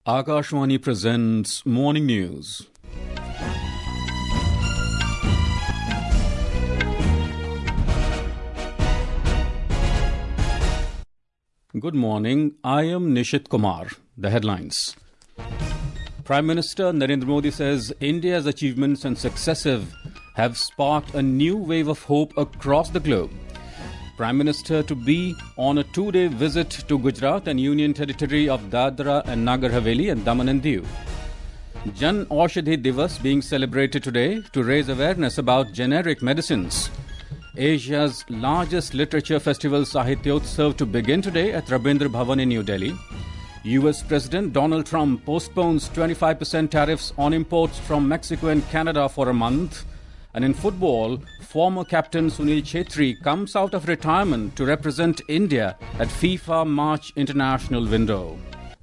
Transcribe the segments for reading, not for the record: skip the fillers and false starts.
Akashvani presents Morning News. Good morning. I am Nishit Kumar. The headlines. Prime Minister Narendra Modi says India's achievements and successes have sparked a new wave of hope across the globe. Prime Minister to be on a two-day visit to Gujarat and Union Territory of Dadra and Nagar Haveli and Daman and Diu. Jan Aushadhi Divas being celebrated today to raise awareness about generic medicines. Asia's largest literature festival Sahityotsav to begin today at Rabindra Bhavan in New Delhi. US President Donald Trump postpones 25% tariffs on imports from Mexico and Canada for a month. And in football, former captain Sunil Chhetri comes out of retirement to represent India at FIFA March international window.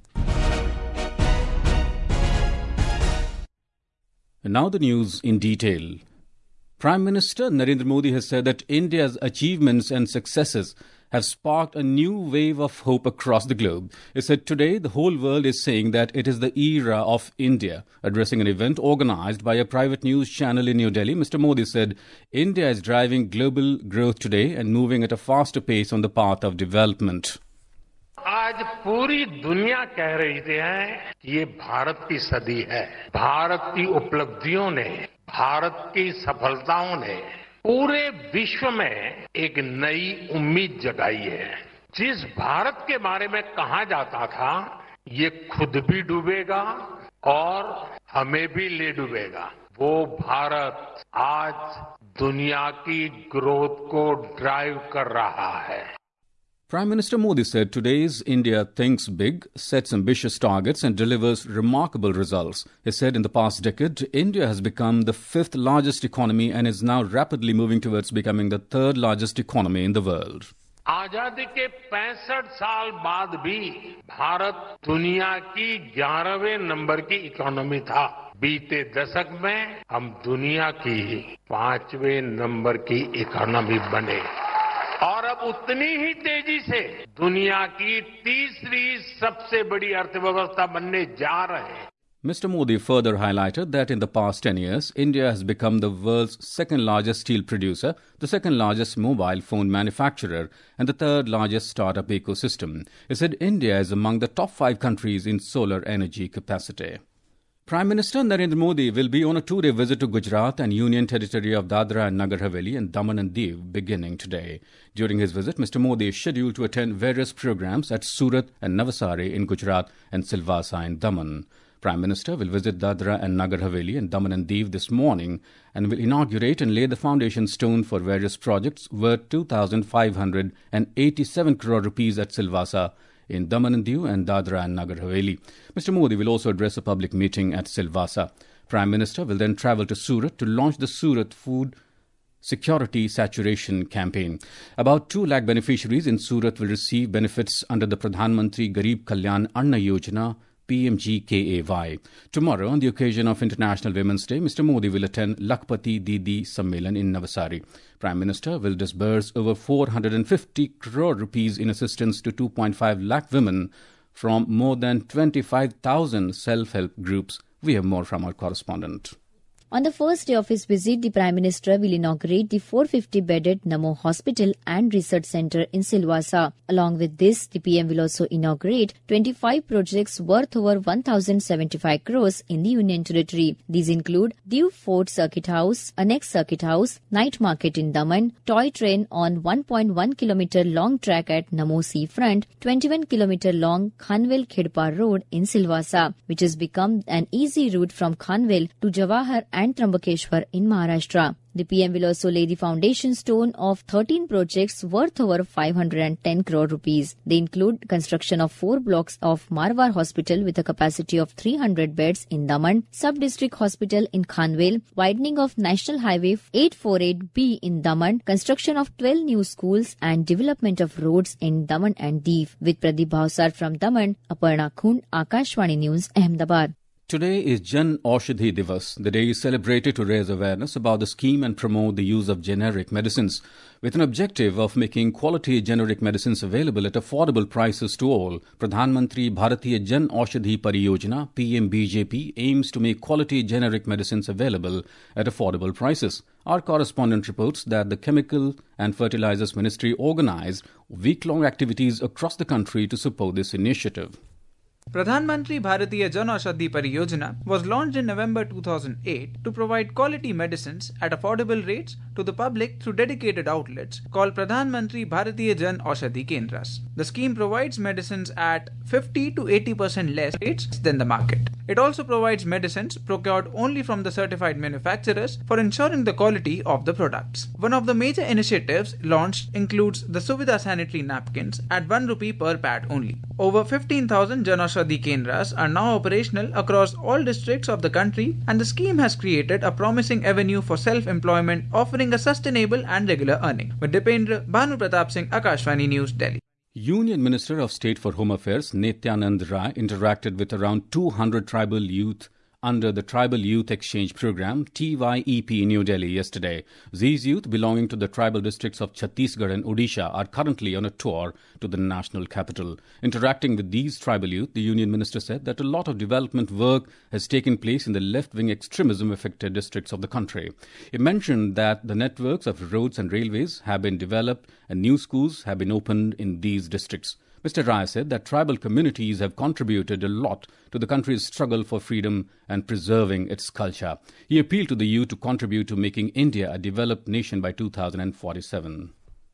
And now the news in detail. Prime Minister Narendra Modi has said that India's achievements and successes have sparked a new wave of hope across the globe. He said today the whole world is saying that it is the era of India. Addressing an event organized by a private news channel in New Delhi, Mr. Modi said India is driving global growth today and moving at a faster pace on the path of development. आज पूरी दुनिया कह रही है कि ये भारत की सदी है। भारत की उपलब्धियों ने, भारत की सफलताओं ने पूरे विश्व में एक नई उम्मीद जगाई है। जिस भारत के बारे में कहा जाता था ये खुद भी डूबेगा और हमें भी ले डूबेगा, वो भारत आज दुनिया की ग्रोथ को ड्राइव कर रहा है। Prime Minister Modi said today's India thinks big, sets ambitious targets and delivers remarkable results. He said in the past decade, India has become the fifth largest economy and is now rapidly moving towards becoming the third largest economy in the world. आजादी के 65 साल बाद भी भारत दुनिया की 11वें number की economy था। बीते दशक में हम दुनिया की 5वें नंबर की इकोनॉमी बने और अब उतनी ही तेजी से दुनिया की तीसरी सबसे बड़ी अर्थव्यवस्था बनने जा रहे हैं। Mr. Modi further highlighted that in the past 10 years, India has become the world's second largest steel producer, the second largest mobile phone manufacturer, and the third largest startup ecosystem. He said India is among the top 5 countries in solar energy capacity. Prime Minister Narendra Modi will be on a two-day visit to Gujarat and Union Territory of Dadra and Nagar Haveli and Daman and Diu beginning today. During his visit, Mr. Modi is scheduled to attend various programs at Surat and Navsari in Gujarat and Silvassa in Daman. Prime Minister will visit Dadra and Nagar Haveli and Daman and Diu this morning and will inaugurate and lay the foundation stone for various projects worth 2,587 crore rupees at Silvassa in Daman and Diu and Dadra and Nagar Haveli. Mr. Modi will also address a public meeting at Silvassa. Prime Minister will then travel to Surat to launch the Surat Food Security Saturation Campaign. About 2 lakh beneficiaries in Surat will receive benefits under the Pradhan Mantri Garib Kalyan Anna Yojana PMGKAY. Tomorrow, on the occasion of International Women's Day, Mr. Modi will attend Lakhpati Didi Sammelan in Navsari. Prime Minister will disburse over 450 crore rupees in assistance to 2.5 lakh women from more than 25,000 self-help groups. We have more from our correspondent. On the first day of his visit, the Prime Minister will inaugurate the 450-bedded Namo Hospital and Research Centre in Silvassa. Along with this, the PM will also inaugurate 25 projects worth over 1,075 crores in the Union Territory. These include Diu Fort Circuit House, Annex Circuit House, Night Market in Daman, toy train on 1.1 kilometre long track at Namo Seafront, 21 kilometre long Khanvel Khedpar Road in Silvassa, which has become an easy route from Khanvel to Jawahar and Trambakeshwar in Maharashtra. The PM will also lay the foundation stone of 13 projects worth over 510 crore rupees. They include construction of 4 blocks of Marwar Hospital with a capacity of 300 beds in Daman, Sub-District Hospital in Khanvel, widening of National Highway 848B in Daman, construction of 12 new schools and development of roads in Daman and Diu. With Pradeep Bhavsar from Daman, Aparna Khund, Akashvani News, Ahmedabad. Today is Jan Aushadhi Divas. The day is celebrated to raise awareness about the scheme and promote the use of generic medicines. With an objective of making quality generic medicines available at affordable prices to all, Pradhan Mantri Bharatiya Jan Aushadhi Pariyojana (PMBJP) aims to make quality generic medicines available at affordable prices. Our correspondent reports that the Chemical and Fertilizers Ministry organized week-long activities across the country to support this initiative. Pradhan Mantri Bharatiya Jan Aushadhi Pariyojana was launched in November 2008 to provide quality medicines at affordable rates to the public through dedicated outlets called Pradhan Mantri Bharatiya Jan Aushadhi Kendras. The scheme provides medicines at 50 to 80% less rates than the market. It also provides medicines procured only from the certified manufacturers for ensuring the quality of the products. One of the major initiatives launched includes the Suvidha sanitary napkins at 1 rupee per pad only. Over 15,000 Jan Aushadhi Kendras are now operational across all districts of the country, and the scheme has created a promising avenue for self-employment, offering a sustainable and regular earning. With Dipendra, Bhanu Pratap Singh, Akashvani News, Delhi. Union Minister of State for Home Affairs Nityanand Rai interacted with around 200 tribal youth under the Tribal Youth Exchange Program TYEP in New Delhi yesterday. These youth belonging to the tribal districts of Chhattisgarh and Odisha are currently on a tour to the national capital. Interacting with these tribal youth, the Union Minister said that a lot of development work has taken place in the left-wing extremism-affected districts of the country. He mentioned that the networks of roads and railways have been developed and new schools have been opened in these districts. Mr. Rai said that tribal communities have contributed a lot to the country's struggle for freedom and preserving its culture. He appealed to the youth to contribute to making India a developed nation by 2047.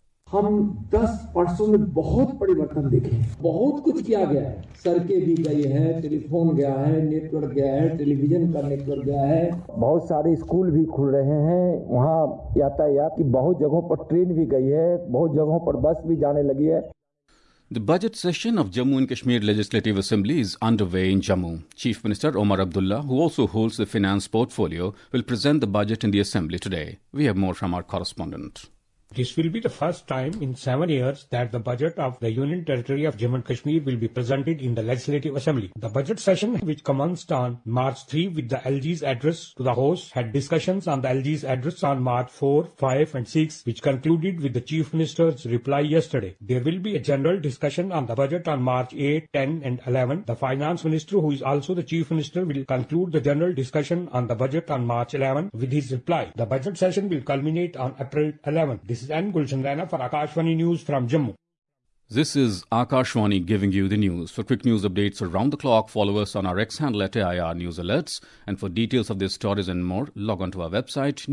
हम 10 वर्षों में बहुत परिवर्तन देखे, बहुत कुछ किया गया है। सड़कें भी गई है, टेलीफोन गया है, नेटवर्क गया है, टेलीविजन का नेटवर्क गया है, बहुत सारे स्कूल भी खुल रहे हैं, वहाँ यातायात की बहुत जगहों पर ट्रेन भी गई है, बहुत जगहों पर बस भी जाने लगी है। The budget session of Jammu and Kashmir Legislative Assembly is underway in Jammu. Chief Minister Omar Abdullah, who also holds the finance portfolio, will present the budget in the Assembly today. We have more from our correspondent. This will be the first time in 7 years that the budget of the Union Territory of Jammu and Kashmir will be presented in the Legislative Assembly. The budget session, which commenced on March 3 with the LG's address to the House, had discussions on the LG's address on March 4, 5 and 6, which concluded with the Chief Minister's reply yesterday. There will be a general discussion on the budget on March 8, 10 and 11. The Finance Minister, who is also the Chief Minister, will conclude the general discussion on the budget on March 11 with his reply. The budget session will culminate on April 11. This is N. Gulshan Rana for Akashvani News from Jammu. This is Akashvani giving you the news. For quick news updates around the clock, follow us on our X handle at AIR News Alerts. And for details of these stories and more, log on to our website,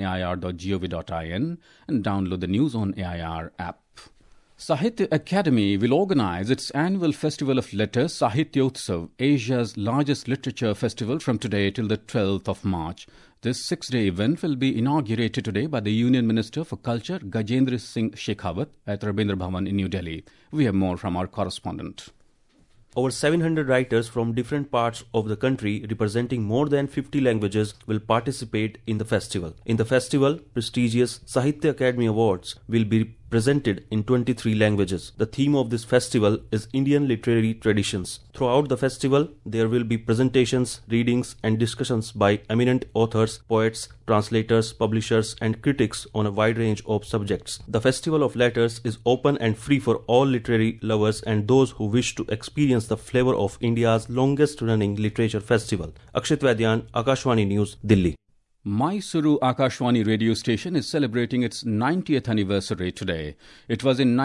newsonair.gov.in, and download the News on AIR app. Sahitya Academy will organize its annual Festival of Letters, Sahityotsav, Asia's largest literature festival, from today till the 12th of March. This 6-day event will be inaugurated today by the Union Minister for Culture, Gajendra Singh Shekhawat, at Rabindra Bhavan in New Delhi. We have more from our correspondent. Over 700 writers from different parts of the country representing more than 50 languages will participate in the festival. In the festival, prestigious Sahitya Academy Awards will be presented in 23 languages. The theme of this festival is Indian literary traditions. Throughout the festival, there will be presentations, readings and discussions by eminent authors, poets, translators, publishers and critics on a wide range of subjects. The Festival of Letters is open and free for all literary lovers and those who wish to experience the flavor of India's longest running literature festival. Akshit Vaidyan, Akashvani News, Delhi. Mysuru Akashvani radio station is celebrating its 90th anniversary today. It was in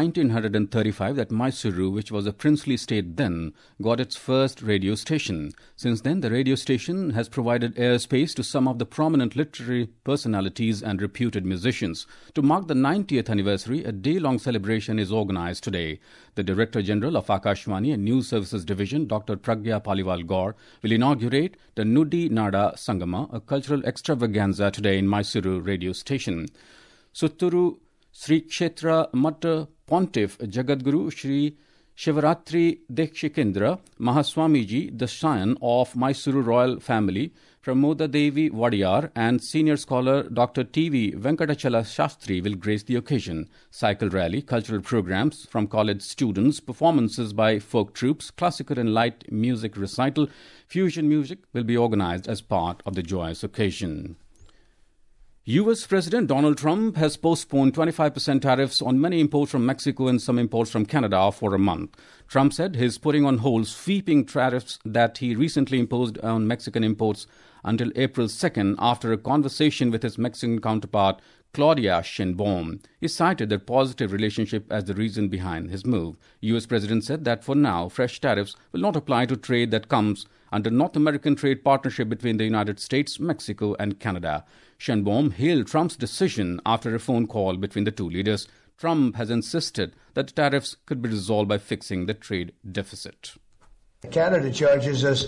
1935 that Mysuru, which was a princely state then, got its first radio station. Since then, the radio station has provided airspace to some of the prominent literary personalities and reputed musicians. To mark the 90th anniversary, a day-long celebration is organized today. The Director General of Akashvani and News Services Division, Dr. Pragya Paliwal Gaur, will inaugurate the Nudi Nada Sangama, a cultural extravaganza, today in Mysuru radio station. Sutturu Sri Kshetra Matta Pontiff Jagadguru Sri Shivaratri Dekshikendra Mahaswamiji, the scion of Mysuru royal family, Pramoda Devi Wadiyar and senior scholar Dr. T.V. Venkatachala Shastri will grace the occasion. Cycle rally, cultural programs from college students, performances by folk troops, classical and light music recital, fusion music will be organized as part of the joyous occasion. U.S. President Donald Trump has postponed 25% tariffs on many imports from Mexico and some imports from Canada for a month. Trump said he's putting on hold sweeping tariffs that he recently imposed on Mexican imports until April 2nd after a conversation with his Mexican counterpart, Claudia Sheinbaum. He cited their positive relationship as the reason behind his move. U.S. President said that for now, fresh tariffs will not apply to trade that comes under North American trade partnership between the United States, Mexico and Canada. Sheinbaum hailed Trump's decision after a phone call between the two leaders. Trump has insisted that the tariffs could be resolved by fixing the trade deficit. Canada charges us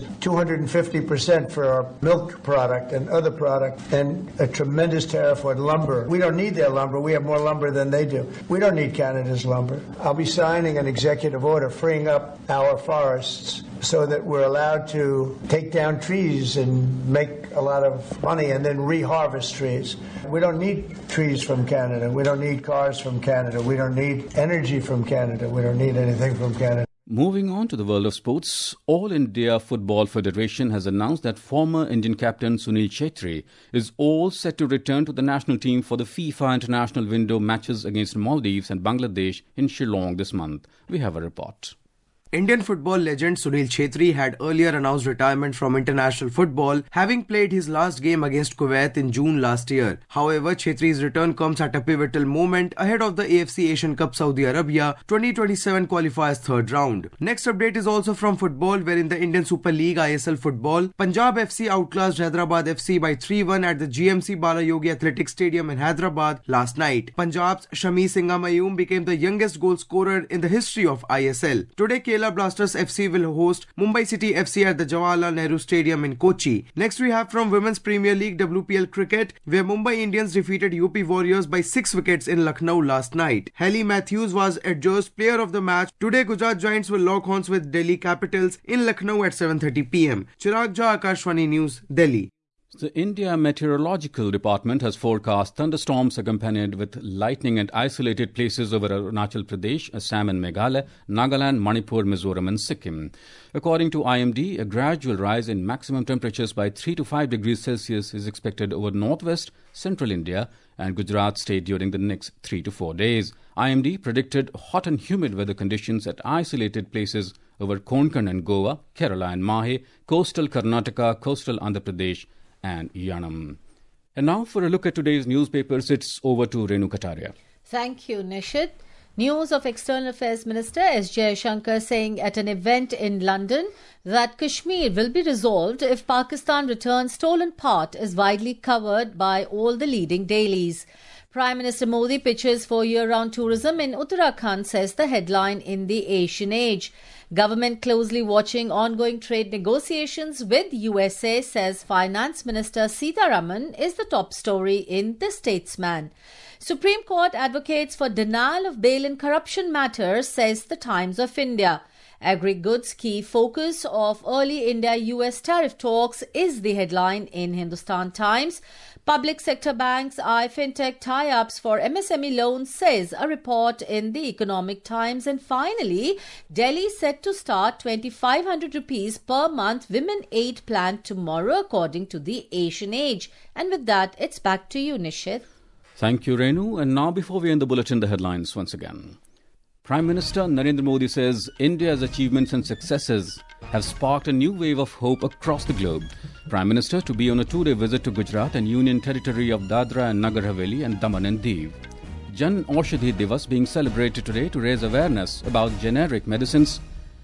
250% for our milk product and other product, and a tremendous tariff on lumber. We don't need their lumber. We have more lumber than they do. We don't need Canada's lumber. I'll be signing an executive order freeing up our forests so that we're allowed to take down trees and make a lot of money and then reharvest trees. We don't need trees from Canada. We don't need cars from Canada. We don't need energy from Canada. We don't need anything from Canada. Moving on to the world of sports, All India Football Federation has announced that former Indian captain Sunil Chhetri is all set to return to the national team for the FIFA International Window matches against Maldives and Bangladesh in Shillong this month. We have a report. Indian football legend Sunil Chhetri had earlier announced retirement from international football, having played his last game against Kuwait in June last year. However, Chhetri's return comes at a pivotal moment ahead of the AFC Asian Cup Saudi Arabia 2027 qualifiers third round. Next update is also from football, where in the Indian Super League ISL football, Punjab FC outclassed Hyderabad FC by 3-1 at the GMC Balayogi Athletic Stadium in Hyderabad last night. Punjab's Shami Singha Mayum became the youngest goal scorer in the history of ISL. Today, Kerala Blasters FC will host Mumbai City FC at the Jawaharlal Nehru Stadium in Kochi. Next we have from Women's Premier League WPL cricket, where Mumbai Indians defeated UP Warriors by 6 wickets in Lucknow last night. Hayley Matthews was adjudged player of the match. Today Gujarat Giants will lock horns with Delhi Capitals in Lucknow at 7:30 p.m. Chirag Jha, Akashvani News, Delhi. The India Meteorological Department has forecast thunderstorms accompanied with lightning at isolated places over Arunachal Pradesh, Assam and Meghalaya, Nagaland, Manipur, Mizoram and Sikkim. According to IMD, a gradual rise in maximum temperatures by 3 to 5 degrees Celsius is expected over northwest, central India and Gujarat state during the next 3 to 4 days. IMD predicted hot and humid weather conditions at isolated places over Konkan and Goa, Kerala and Mahe, coastal Karnataka, coastal Andhra Pradesh and Yanam. And now for a look at today's newspapers, it's over to Renu Kataria. Thank you, Nishit. News of External Affairs Minister S. Jaishankar saying at an event in London that Kashmir will be resolved if Pakistan returns stolen part is widely covered by all the leading dailies. Prime Minister Modi pitches for year-round tourism in Uttarakhand, says the headline in the Asian Age. Government closely watching ongoing trade negotiations with USA, says Finance Minister Sitharaman, is the top story in The Statesman. Supreme Court advocates for denial of bail in corruption matters, says The Times of India. Agri-goods key focus of early India-US tariff talks is the headline in Hindustan Times. Public sector banks eye fintech tie-ups for MSME loans, says a report in the Economic Times. And finally, Delhi set to start 2,500 rupees per month Women Aid plan tomorrow, according to the Asian Age. And with that, it's back to you, Nishit. Thank you, Renu. And now, before we end the bulletin, the headlines once again. Prime Minister Narendra Modi says India's achievements and successes have sparked a new wave of hope across the globe. Prime Minister to be on a 2-day visit to Gujarat and Union Territory of Dadra and Nagar Haveli and Daman and Diu. Jan Aushadhi Divas being celebrated today to raise awareness about generic medicines.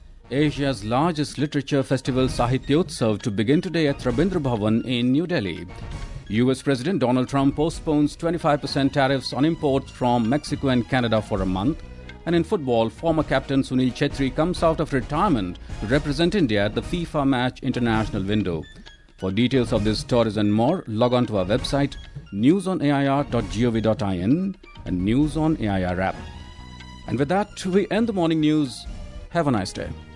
Asia's largest literature festival Sahityotsav to begin today at Rabindra Bhavan in New Delhi. US President Donald Trump postpones 25% tariffs on imports from Mexico and Canada for a month. And in football, former captain Sunil Chhetri comes out of retirement to represent India at the FIFA Match International Window. For details of this stories and more, log on to our website, newsonair.gov.in and News on AIR app. And with that, we end the morning news. Have a nice day.